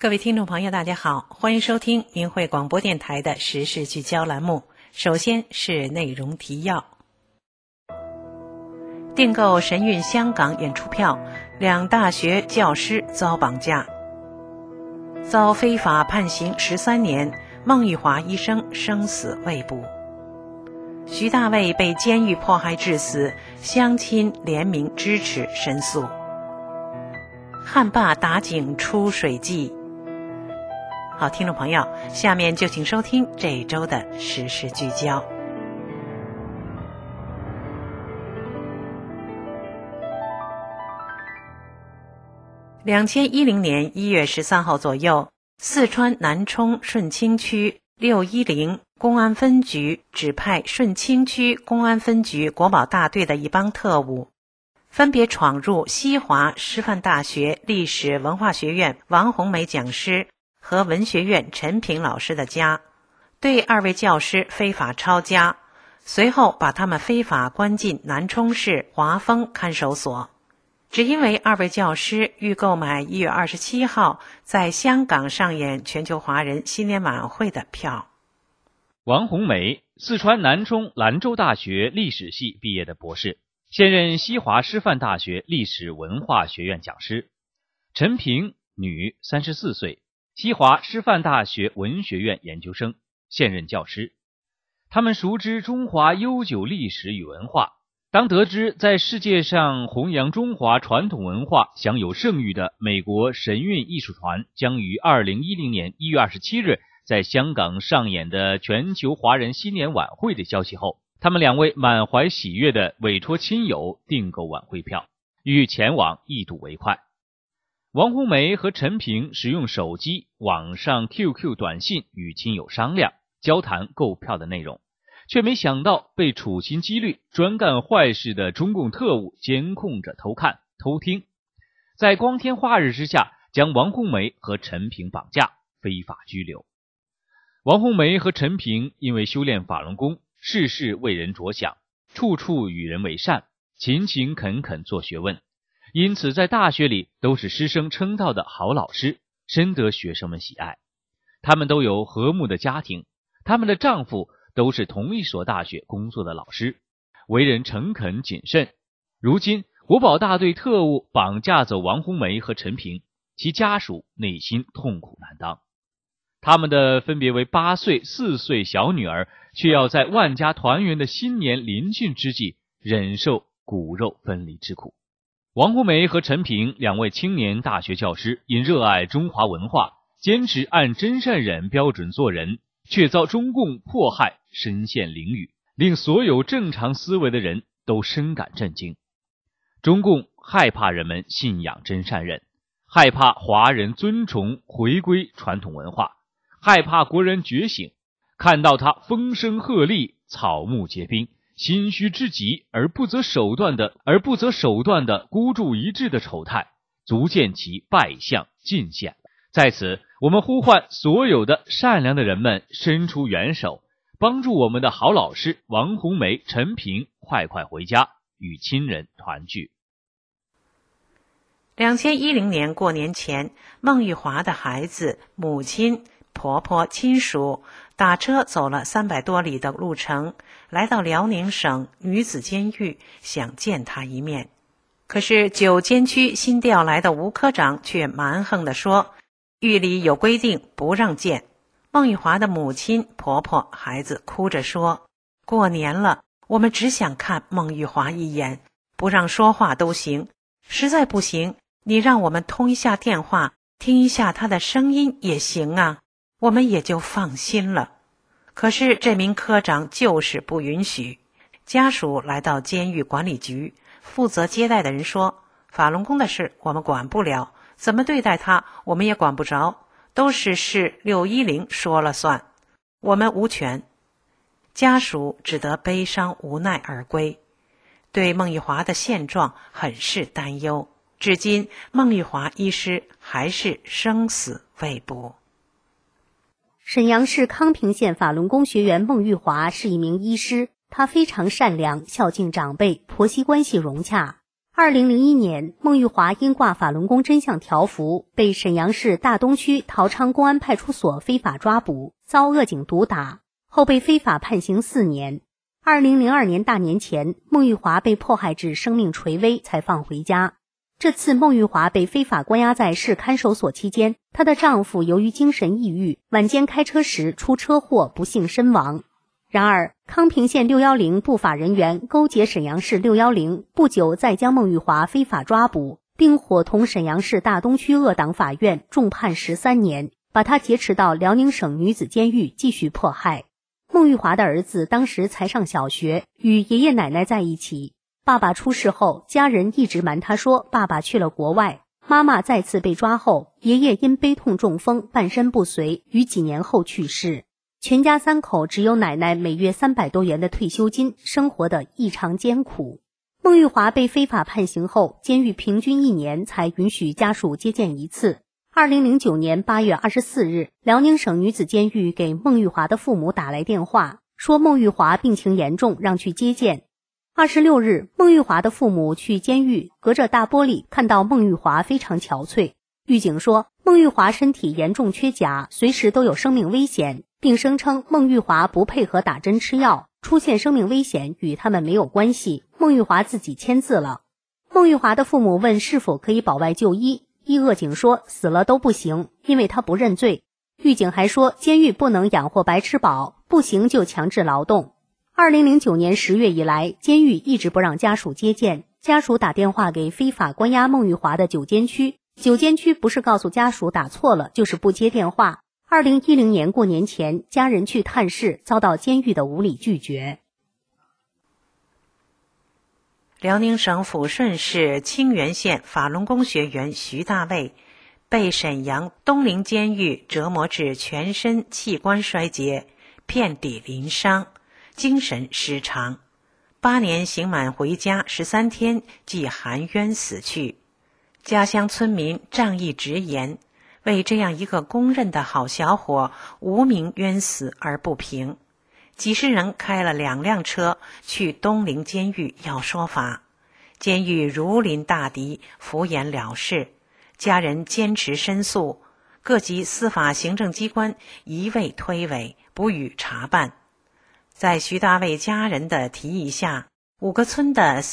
各位听众朋友大家好，欢迎收听明慧广播电台的时事聚焦栏目。首先是内容提要。订购神韵香港演出票，两大学教师遭绑架，遭非法判刑13年，孟玉华医生生死未卜。徐大卫被监狱迫害致死，乡亲联名支持申诉。旱坝打井出水记。好，听众朋友，下面就请收听这一周的时事聚焦。2010年1月13号左右，四川南充顺清区610公安分局指派顺清区公安分局国保大队的一帮特务，分别闯入西华师范大学历史文化学院王红梅讲师和文学院陈平老师的家，对二位教师非法抄家，随后把他们非法关进南充市华丰看守所。只因为二位教师欲购买1月27号在香港上演全球华人新年晚会的票。 王红梅，四川南充兰州大学历史系毕业的博士，现任西华师范大学历史文化学院讲师。陈平，女，34岁，西华师范大学文学院研究生，现任教师。他们熟知中华悠久历史与文化，当得知在世界上弘扬中华传统文化享有盛誉的美国神韵艺术团将于2010年1月27日在香港上演的全球华人新年晚会的消息后，他们两位满怀喜悦地委托亲友订购晚会票，欲前往一睹为快。王红梅和陈平使用手机、网上 QQ 短信与亲友商量交谈购票的内容，却没想到被处心积虑专干坏事的中共特务监控着偷看偷听，在光天化日之下将王红梅和陈平绑架非法拘留。王红梅和陈平因为修炼法轮功，事事为人着想，处处与人为善，勤勤恳恳做学问，因此在大学里都是师生称道的好老师，深得学生们喜爱。他们都有和睦的家庭，他们的丈夫都是同一所大学工作的老师，为人诚恳谨慎。如今国保大队特务绑架走王红梅和陈平，其家属内心痛苦难当。他们的分别为8岁、4岁小女儿，却要在万家团圆的新年临近之际，忍受骨肉分离之苦。王红梅和陈平两位青年大学教师，因热爱中华文化，坚持按真善忍标准做人，却遭中共迫害，身陷囹圄，令所有正常思维的人都深感震惊。中共害怕人们信仰真善忍，害怕华人尊崇回归传统文化，害怕国人觉醒，看到他风声鹤唳，草木皆兵，心虚之极而不择手段的孤注一掷的丑态，足见其败相尽显。在此，我们呼唤所有的善良的人们伸出援手，帮助我们的好老师王红梅、陈平快快回家，与亲人团聚。 2010年过年前，孟玉华的孩子、母亲、婆婆、亲属打车走了300多里的路程，来到辽宁省女子监狱，想见她一面。可是9监区新调来的吴科长却蛮横地说，狱里有规定不让见。孟玉华的母亲、婆婆、孩子哭着说，过年了，我们只想看孟玉华一眼，不让说话都行，实在不行，你让我们通一下电话，听一下她的声音也行啊，我们也就放心了。可是这名科长就是不允许。家属来到监狱管理局，负责接待的人说，法轮功的事我们管不了，怎么对待他我们也管不着，都是市610说了算，我们无权。家属只得悲伤无奈而归，对孟玉华的现状很是担忧，至今孟玉华医师还是生死未卜。 沈阳市康平县法轮功学员孟玉华是一名医师，他非常善良，孝敬长辈，婆媳关系融洽。 2001年，孟玉华因挂法轮功真相条幅，被沈阳市大东区陶昌公安派出所非法抓捕，遭恶警毒打，后被非法判刑4年。2002年大年前，孟玉华被迫害至生命垂危才放回家。这次孟玉华被非法关押在市看守所期间，她的丈夫由于精神抑郁，晚间开车时出车祸不幸身亡。然而，康平县610不法人员勾结沈阳市610，不久再将孟玉华非法抓捕，并伙同沈阳市大东区恶党法院重判13年，把她劫持到辽宁省女子监狱继续迫害。孟玉华的儿子当时才上小学，与爷爷奶奶在一起。爸爸出事后，家人一直瞒他说爸爸去了国外。妈妈再次被抓后，爷爷因悲痛中风，半身不遂，于几年后去世。全家3口只有奶奶每月300多元的退休金，生活得异常艰苦。孟玉华被非法判刑后，监狱平均1年才允许家属接见1次。2009年8月24日，辽宁省女子监狱给孟玉华的父母打来电话，说孟玉华病情严重，让去接见。26日，孟玉华的父母去监狱，隔着大玻璃看到孟玉华非常憔悴。狱警说，孟玉华身体严重缺钾，随时都有生命危险，并声称孟玉华不配合打针吃药，出现生命危险与他们没有关系，孟玉华自己签字了。孟玉华的父母问是否可以保外就医，恶警说死了都不行，因为他不认罪。狱警还说监狱不能养活白吃饱，不行就强制劳动。2009年10月以来，监狱一直不让家属接见，家属打电话给非法关押孟玉华的9监区，9监区不是告诉家属打错了，就是不接电话。2010年过年前，家人去探视，遭到监狱的无理拒绝。 辽宁省抚顺市清源县法轮功学员徐大卫被沈阳东陵监狱折磨至全身器官衰竭，遍体鳞伤，精神失常，8年刑满回家13天即含冤死去。家乡村民仗义直言，为这样一个公认的好小伙无名冤死而不平。几十人开了2辆车去东陵监狱要说法，监狱如临大敌，敷衍了事。家人坚持申诉，各级司法行政机关一味推诿，不予查办。在徐大卫家人的提议下，5个村的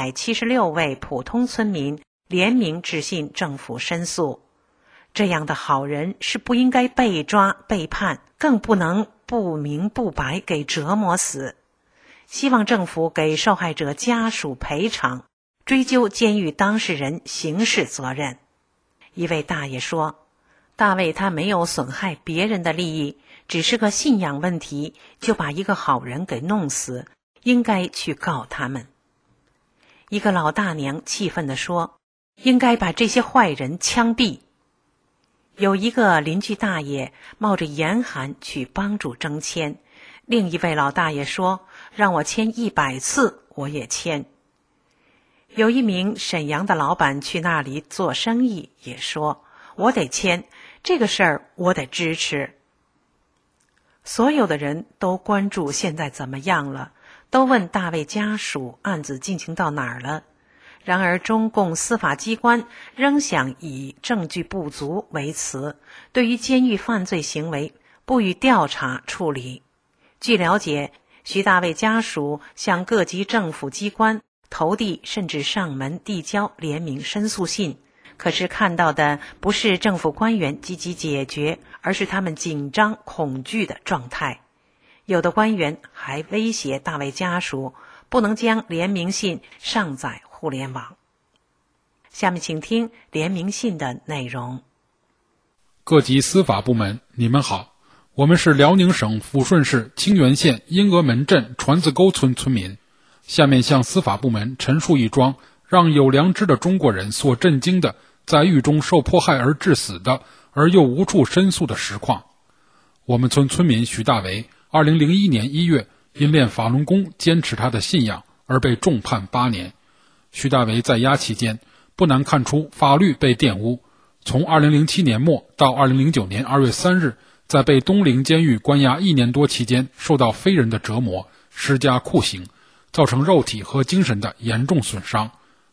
376位普通村民联名致信政府申诉。这样的好人是不应该被抓被判，更不能不明不白给折磨死。希望政府给受害者家属赔偿，追究监狱当事人刑事责任。一位大爷说，大卫他没有损害别人的利益，只是个信仰问题，就把一个好人给弄死，应该去告他们。一个老大娘气愤地说，应该把这些坏人枪毙。有一个邻居大爷冒着严寒去帮助征签，另一位老大爷说，让我签100次我也签。有一名沈阳的老板去那里做生意，也说，我得签，这个事儿我得支持。所有的人都关注现在怎么样了，都问大卫家属案子进行到哪儿了。然而中共司法机关仍想以证据不足为辞，对于监狱犯罪行为不予调查处理。据了解，徐大卫家属向各级政府机关投递甚至上门递交联名申诉信，可是看到的不是政府官员积极解决，而是他们紧张恐惧的状态。有的官员还威胁大卫家属不能将联名信上载互联网。下面请听联名信的内容。 各级司法部门，你们好，我们是辽宁省抚顺市清源县阴鹅门镇船子沟村村民，下面向司法部门陈述一桩让有良知的中国人所震惊的在狱中受迫害而致死的而又无处申诉的实况。我们村村民徐大为2001年1月因练法轮功坚持他的信仰而被重判8年。徐大为在押期间不难看出法律被玷污，从2007年末到2009年2月3日，在被东陵监狱关押1年多期间受到非人的折磨，施加酷刑，造成肉体和精神的严重损伤，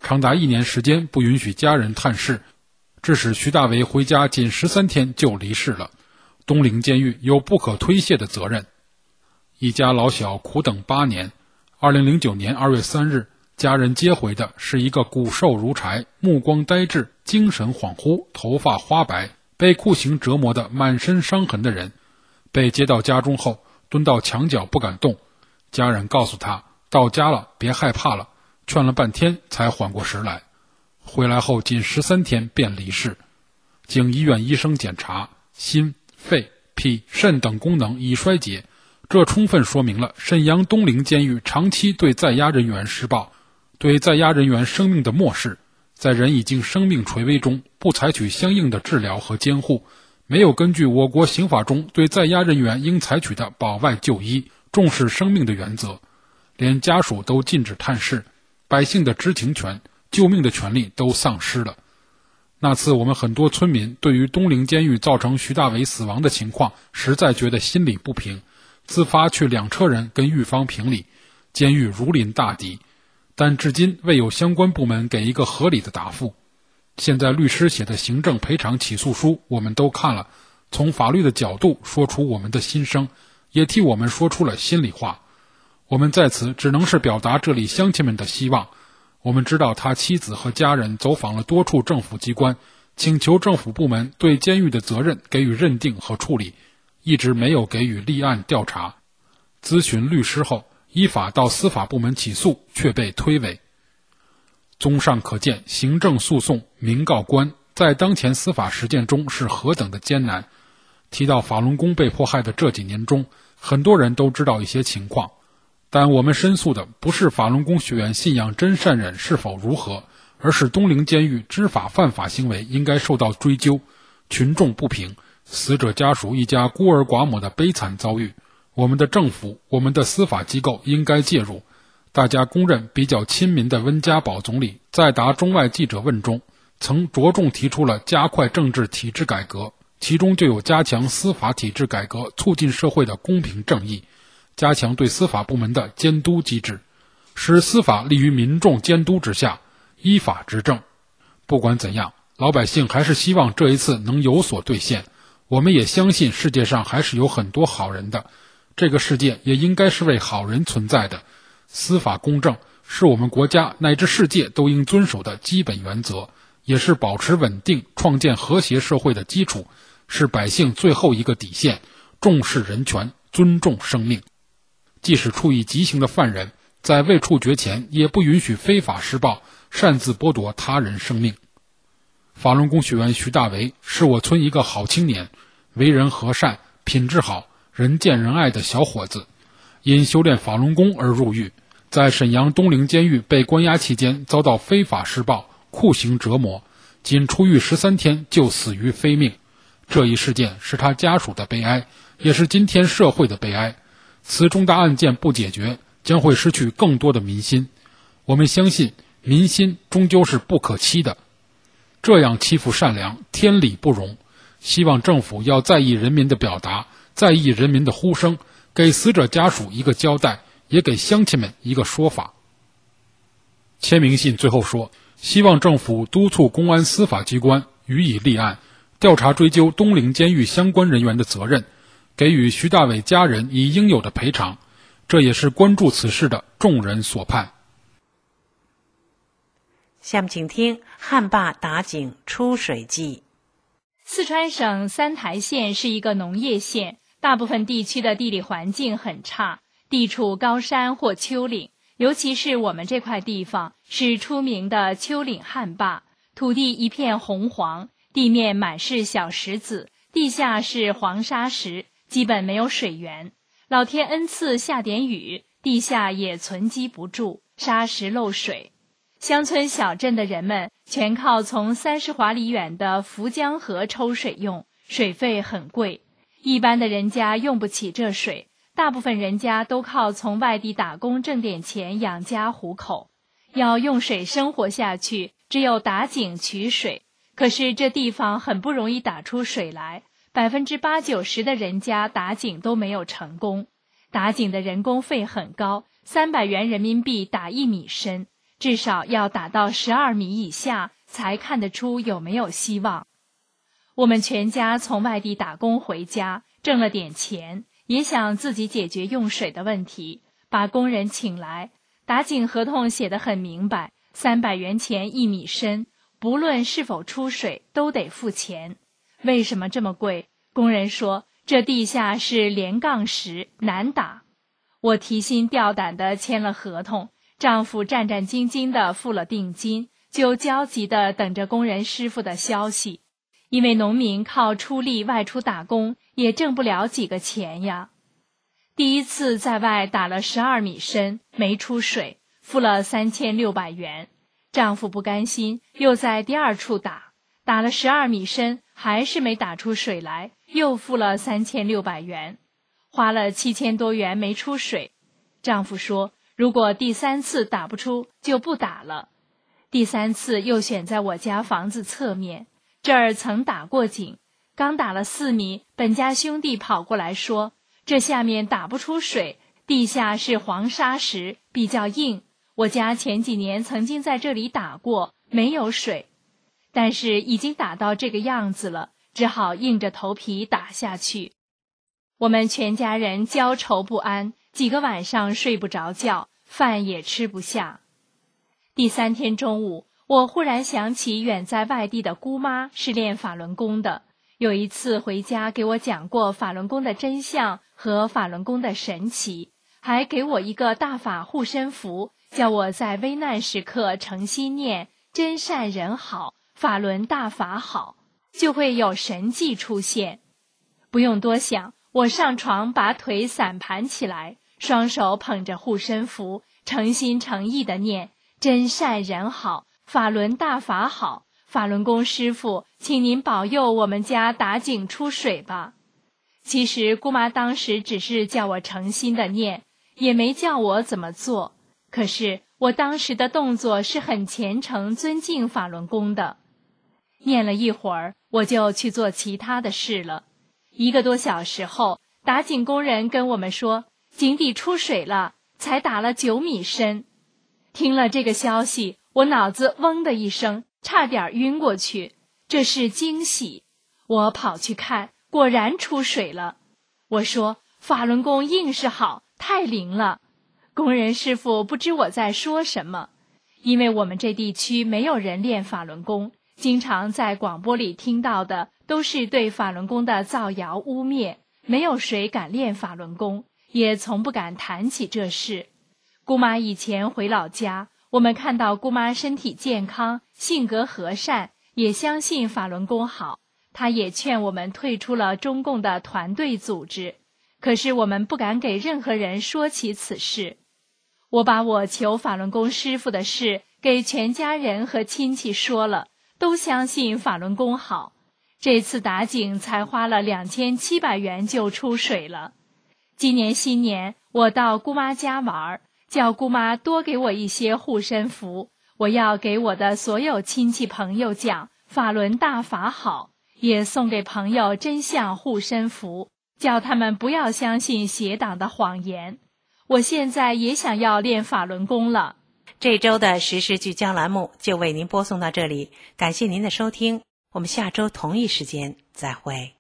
长达1年时间不允许家人探视，致使徐大为回家仅13天就离世了。东陵监狱有不可推卸的责任。一家老小苦等8年，2009年2月3日，家人接回的是一个骨瘦如柴、目光呆滞、精神恍惚、头发花白、被酷刑折磨的满身伤痕的人。被接到家中后，蹲到墙角不敢动。家人告诉他，到家了别害怕了，劝了半天才缓过神来。回来后仅13天便离世。经医院医生检查，心、肺、脾、肾等功能已衰竭，这充分说明了沈阳东陵监狱长期对在押人员施暴，对在押人员生命的漠视，在人已经生命垂危中不采取相应的治疗和监护，没有根据我国刑法中对在押人员应采取的保外就医、重视生命的原则，连家属都禁止探视，百姓的知情权、救命的权利都丧失了。那次我们很多村民对于东陵监狱造成徐大为死亡的情况实在觉得心里不平，自发去2车人跟狱方评理，监狱如临大敌，但至今未有相关部门给一个合理的答复。现在律师写的行政赔偿起诉书我们都看了，从法律的角度说出我们的心声，也替我们说出了心里话。我们在此只能是表达这里乡亲们的希望。我们知道他妻子和家人走访了多处政府机关，请求政府部门对监狱的责任给予认定和处理，一直没有给予立案调查。咨询律师后，依法到司法部门起诉，却被推诿。综上可见，行政诉讼、民告官在当前司法实践中是何等的艰难。提到法轮功被迫害的这几年中，很多人都知道一些情况，但我们申诉的不是法轮功学员信仰真善忍是否如何，而是东陵监狱知法犯法行为应该受到追究。群众不平，死者家属一家孤儿寡母的悲惨遭遇，我们的政府、我们的司法机构应该介入。大家公认比较亲民的温家宝总理在答中外记者问中，曾着重提出了加快政治体制改革，其中就有加强司法体制改革，促进社会的公平正义，加强对司法部门的监督机制，使司法立于民众监督之下，依法执政。不管怎样，老百姓还是希望这一次能有所兑现。我们也相信世界上还是有很多好人的，这个世界也应该是为好人存在的。司法公正是我们国家乃至世界都应遵守的基本原则，也是保持稳定、创建和谐社会的基础，是百姓最后一个底线，重视人权，尊重生命。即使处以极刑的犯人，在未处决前也不允许非法施暴，擅自剥夺他人生命。法轮功学员徐大为是我村一个好青年，为人和善，品质好，人见人爱的小伙子，因修炼法轮功而入狱，在沈阳东陵监狱被关押期间遭到非法施暴、酷刑折磨，仅出狱13天就死于非命。这一事件是他家属的悲哀，也是今天社会的悲哀。此重大案件不解决，将会失去更多的民心。我们相信民心终究是不可欺的，这样欺负善良，天理不容。希望政府要在意人民的表达，在意人民的呼声，给死者家属一个交代，也给乡亲们一个说法。签名信最后说，希望政府督促公安司法机关予以立案，调查追究东陵监狱相关人员的责任，给予徐大伟家人以应有的赔偿，这也是关注此事的众人所盼。 下面请听旱坝打井出水记。 四川省三台县是一个农业县，大部分地区的地理环境很差，地处高山或丘陵，尤其是我们这块地方是出名的丘陵旱坝，土地一片红黄，地面满是小石子，地下是黄沙石，基本没有水源。老天恩赐下点雨，地下也存积不住，沙石漏水。乡村小镇的人们全靠从30华里远的涪江河抽水用，水费很贵，一般的人家用不起这水，大部分人家都靠从外地打工挣点钱养家糊口。要用水生活下去，只有打井取水，可是这地方很不容易打出水来，80%-90%的人家打井都没有成功。打井的人工费很高，300元人民币打1米深， 至少要打到12米以下，才看得出有没有希望。我们全家从外地打工回家，挣了点钱，也想自己解决用水的问题，把工人请来。打井合同写得很明白，300元钱1米深，不论是否出水都得付钱。为什么这么贵？工人说这地下是连杠石，难打。我提心吊胆地签了合同，丈夫战战兢兢地付了定金，就焦急地等着工人师傅的消息。因为农民靠出力外出打工，也挣不了几个钱呀。第一次在外打了12米深，没出水，付了3600元。丈夫不甘心，又在第二处打了12米深，还是没打出水来，又付了3600元，花了7000多元没出水。丈夫说，如果第3次打不出，就不打了。第3次又选在我家房子侧面，这儿曾打过井，刚打了4米，本家兄弟跑过来说，这下面打不出水，地下是黄沙石，比较硬，我家前几年曾经在这里打过，没有水，但是已经打到这个样子了，只好硬着头皮打下去。我们全家人焦愁不安，几个晚上睡不着觉，饭也吃不下。第3天中午，我忽然想起远在外地的姑妈是练法轮功的，有一次回家给我讲过法轮功的真相和法轮功的神奇，还给我一个大法护身符，叫我在危难时刻诚心念真善人好，法轮大法好，就会有神迹出现。不用多想，我上床把腿散盘起来，双手捧着护身符，诚心诚意地念真善人好，法轮大法好，法轮功师傅，请您保佑我们家打井出水吧。其实姑妈当时只是叫我诚心的念，也没叫我怎么做，可是我当时的动作是很虔诚尊敬法轮功的。念了一会儿，我就去做其他的事了。1个多小时后，打井工人跟我们说，井底出水了，才打了9米深。听了这个消息，我脑子嗡的一声，差点晕过去。这是惊喜。我跑去看，果然出水了。我说，法轮功硬是好，太灵了。工人师傅不知我在说什么，因为我们这地区没有人练法轮功，经常在广播里听到的都是对法轮功的造谣污蔑，没有谁敢练法轮功，也从不敢谈起这事。姑妈以前回老家，我们看到姑妈身体健康，性格和善，也相信法轮功好，她也劝我们退出了中共的团队组织，可是我们不敢给任何人说起此事。我把我求法轮功师傅的事给全家人和亲戚说了，都相信法轮功好。这次打井才花了2700元就出水了。今年新年我到姑妈家玩，叫姑妈多给我一些护身符，我要给我的所有亲戚朋友讲法轮大法好，也送给朋友真相护身符，叫他们不要相信邪党的谎言。我现在也想要练法轮功了。 这周的时事聚焦栏目就为您播送到这里，感谢您的收听，我们下周同一时间再会。